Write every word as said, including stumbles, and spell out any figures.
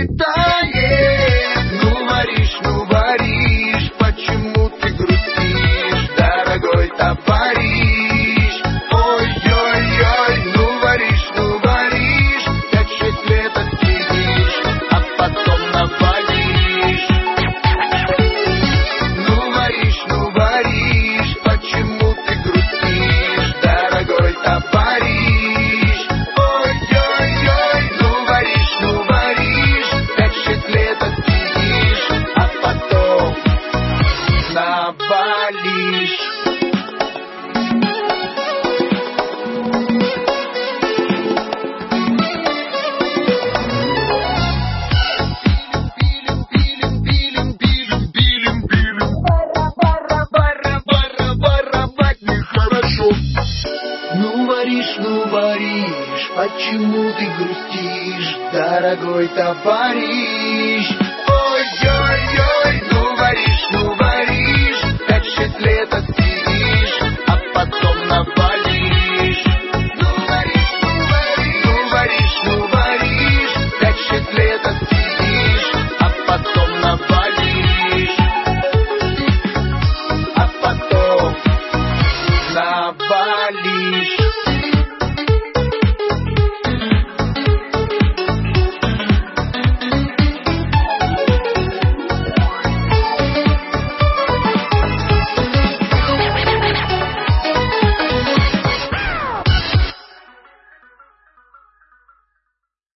улетает. Ну варишь, ну варишь, почему ты грустишь, дорогой товарищ? Ой-ой-ой, ну варишь, ну варишь, пять-шесть лет отсидишь, а потом навалишь. Ну варишь, ну варишь, почему ты грустишь, дорогой товарищ? Ой-ой-ой, ну варишь, ну варишь, пять-шесть лет отсидишь, а потом навалишь. Ну варишь, ну варишь, почему ты грустишь, дорогой товарищ? Ой-ой-ой, ну варишь, ну варишь.